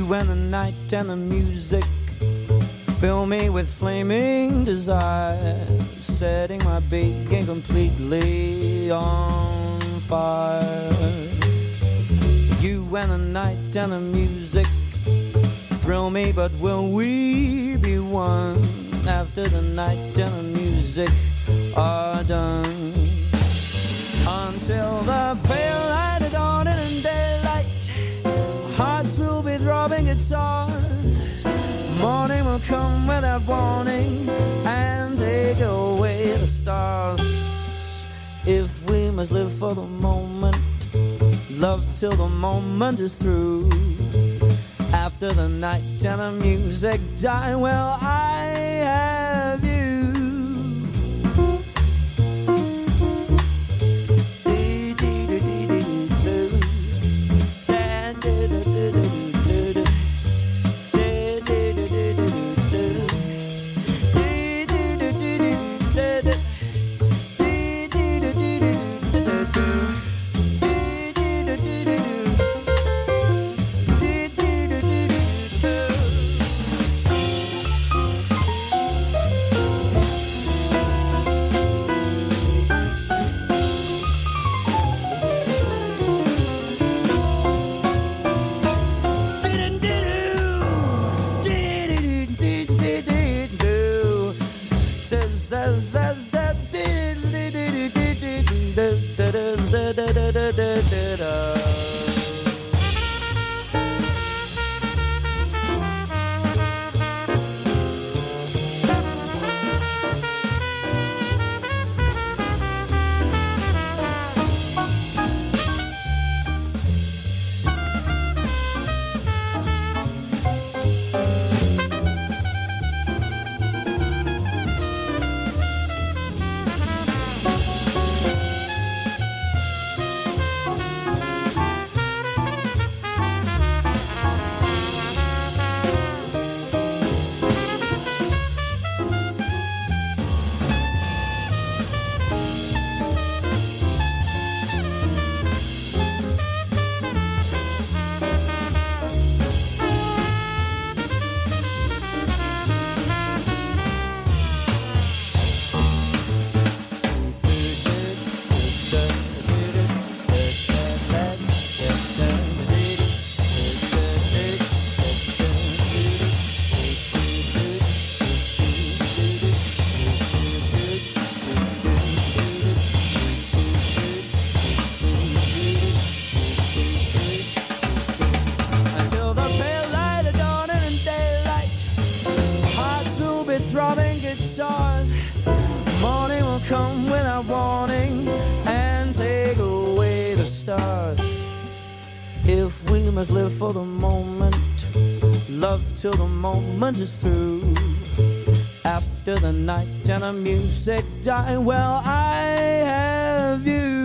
and the night and the music fill me with flaming desire, setting my being completely on fire. You and the night and the music thrill me, but will we be one after the night and the music are done? Until the pale light of dawn and daylight, hearts will be throbbing guitars. Morning will come without warning and take away the stars. If we must live for the moment, love till the moment is through. After the night and the music die, well, I have you. Must live for the moment, love till the moment is through. After the night and the music die, well, I have you.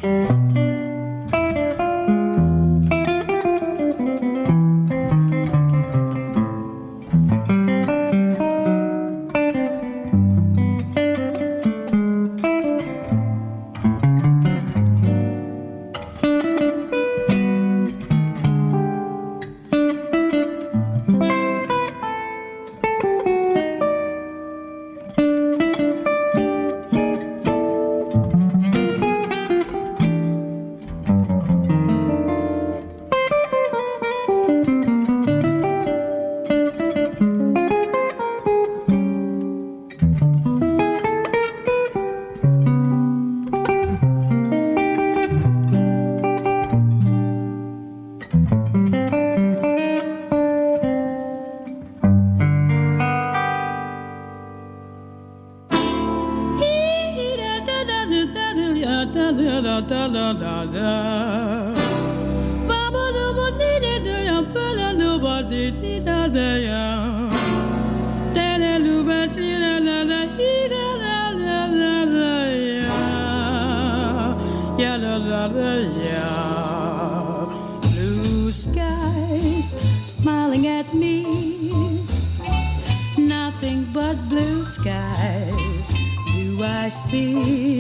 Blue skies smiling at me, nothing but blue skies do I see.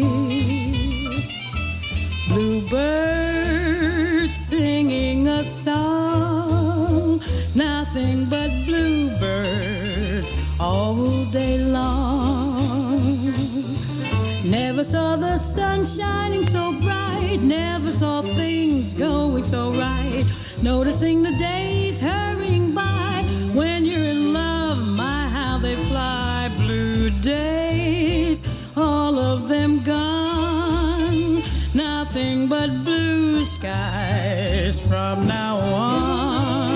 Bluebirds singing a song, nothing but bluebirds all day long. Never saw the sun shining so bright, never saw things going so right. Noticing the days hurrying by, when you're in love, my how they fly. Blue days, all of them gone, nothing but blue skies from now on.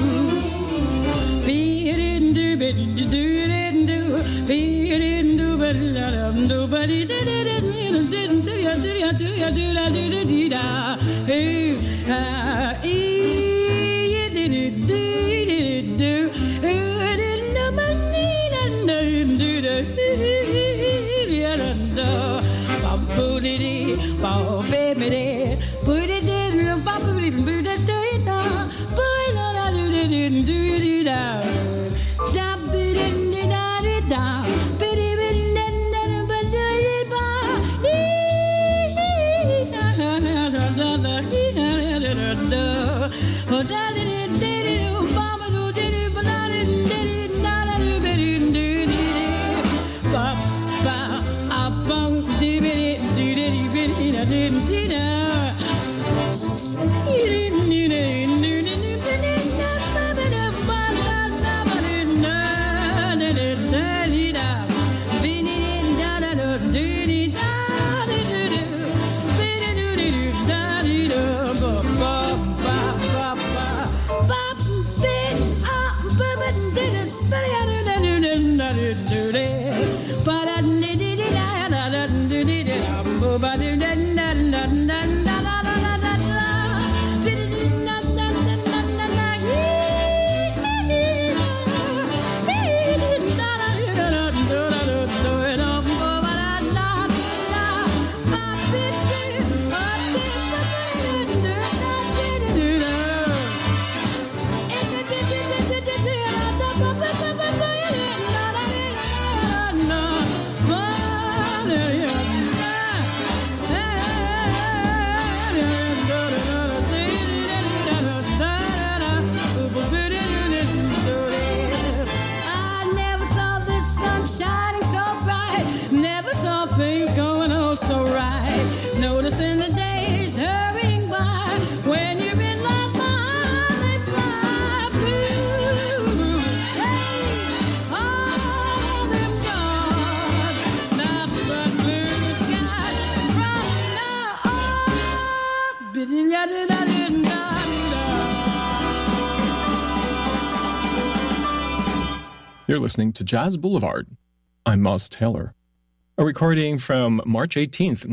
You're listening to Jazz Boulevard. I'm Moss Taylor. A recording from March 18th,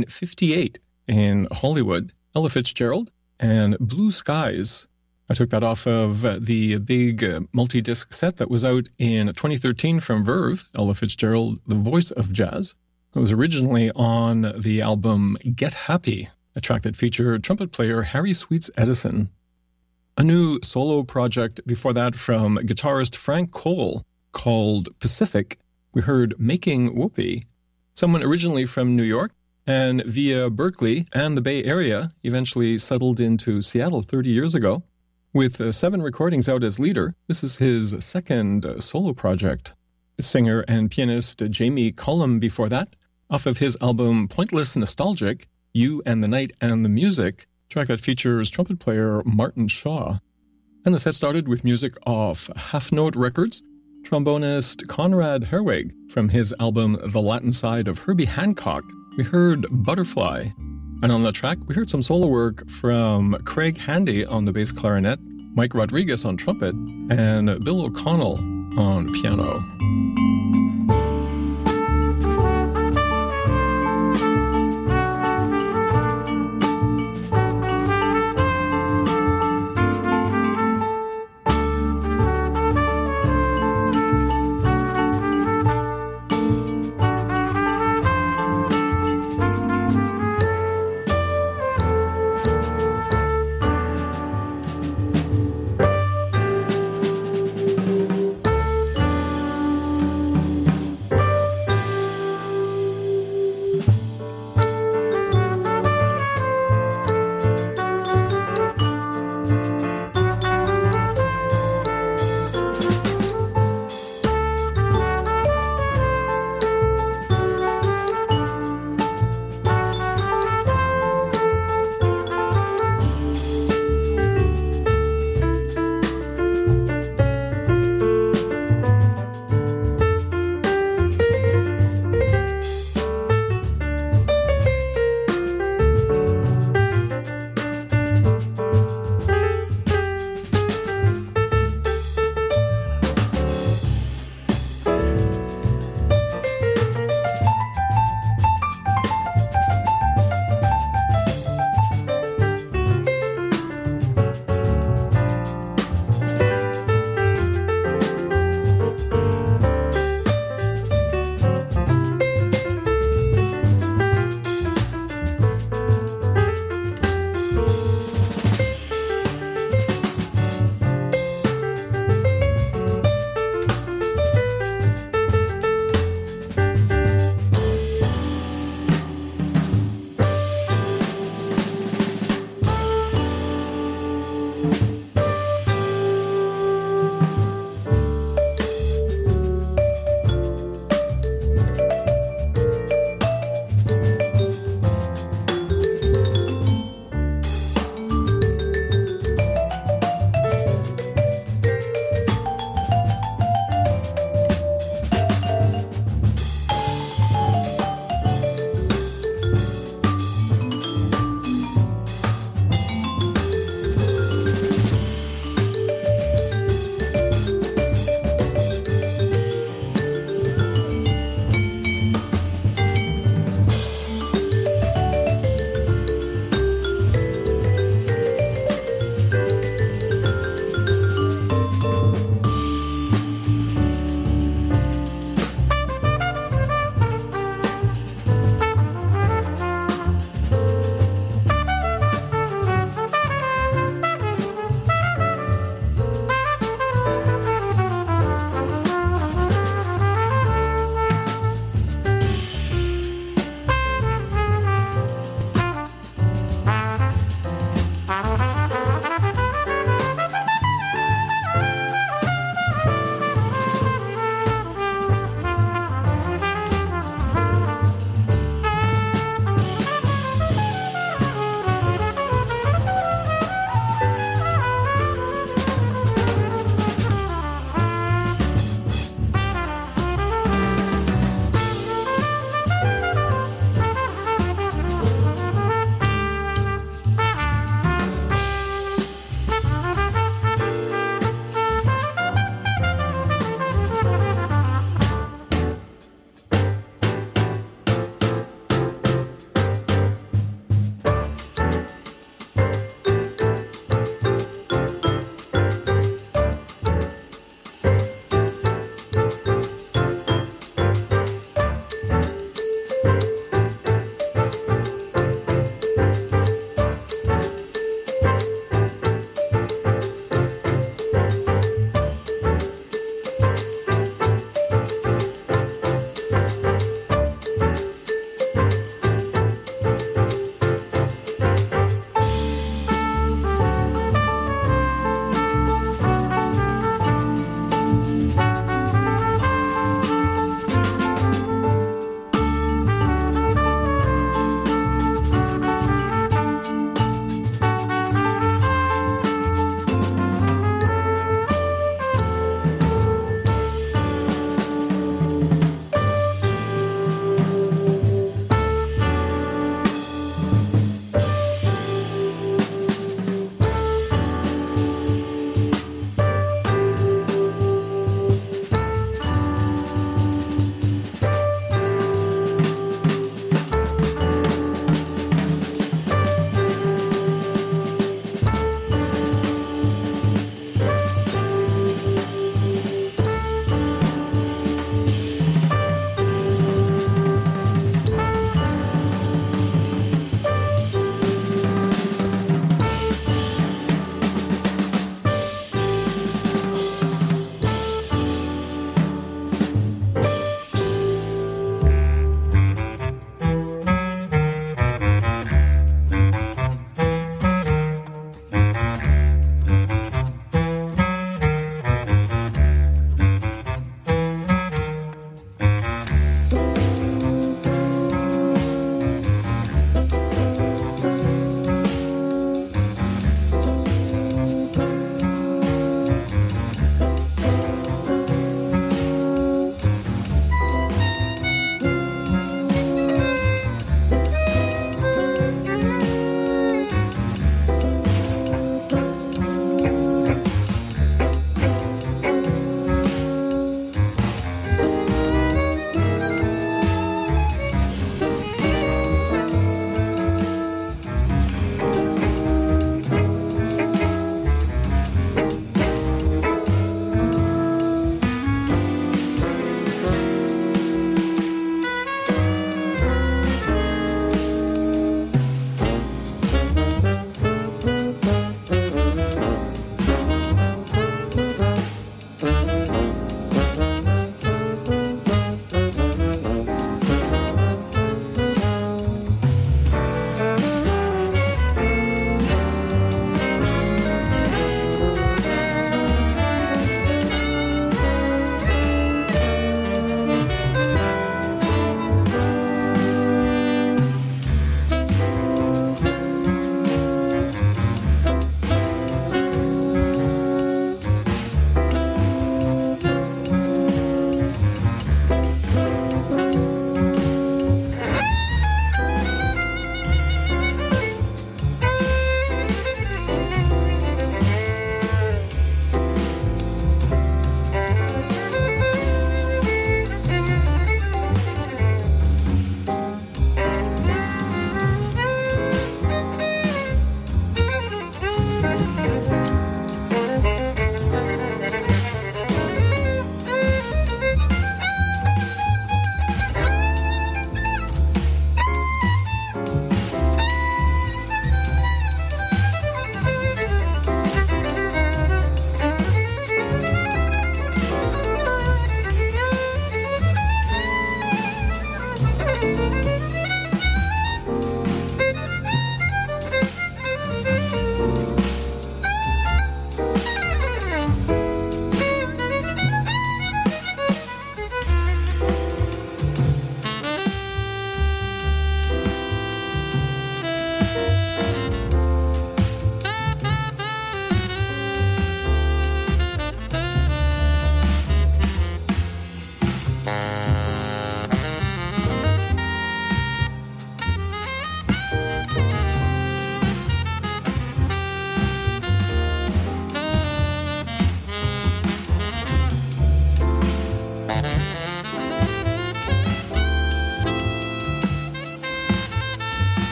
1958 in Hollywood, Ella Fitzgerald and Blue Skies. I took that off of the big multi-disc set that was out in 2013 from Verve, Ella Fitzgerald, the voice of jazz. It was originally on the album Get Happy, a track that featured trumpet player Harry Sweets Edison. A new solo project before that from guitarist Frank Cole called Pacific. We heard Making Whoopee, someone originally from New York and via Berkeley and the Bay Area eventually settled into Seattle 30 years ago. With 7 recordings out as leader, this is his second solo project. Singer and pianist Jamie Cullum before that, off of his album Pointless Nostalgic, You and the Night and the Music, track that features trumpet player Martin Shaw. And the set started with music off Half Note Records, trombonist Conrad Herwig from his album The Latin Side of Herbie Hancock. We heard Butterfly. And on the track, we heard some solo work from Craig Handy on the bass clarinet, Mike Rodriguez on trumpet, and Bill O'Connell on piano.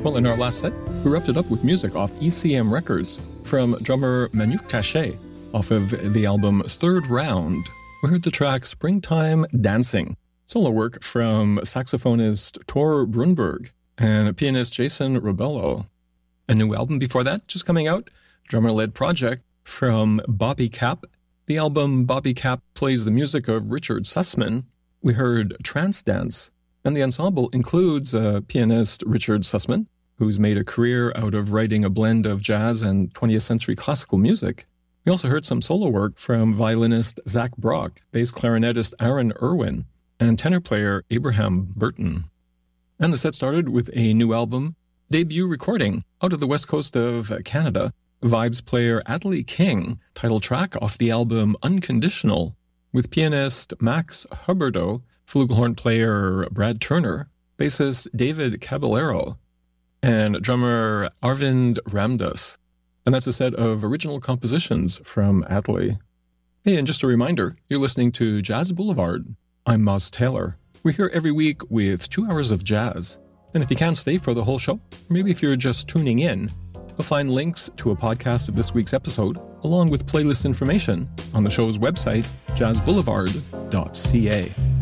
Well, in our last set, we wrapped it up with music off ECM Records from drummer Manute Cachet off of the album Third Round. We heard the track Springtime Dancing, solo work from saxophonist Tor Brunberg and pianist Jason Rebello. A new album before that, just coming out, drummer-led project from Bobby Cap. The album Bobby Cap plays the music of Richard Sussman. We heard Trance Dance, and the ensemble includes pianist Richard Sussman, who's made a career out of writing a blend of jazz and 20th century classical music. We also heard some solo work from violinist Zach Brock, bass clarinetist Aaron Irwin, and tenor player Abraham Burton. And the set started with a new album, debut recording out of the west coast of Canada. Vibes player Adley King, title track off the album Unconditional, with pianist Max Huberto, flugelhorn player Brad Turner, bassist David Caballero, and drummer Arvind Ramdas. And that's a set of original compositions from Adley. Hey, and just a reminder, you're listening to Jazz Boulevard. I'm Moz Taylor. We're here every week with 2 hours of jazz. And if you can't stay for the whole show, or maybe if you're just tuning in, you'll find links to a podcast of this week's episode, along with playlist information on the show's website, jazzboulevard.ca.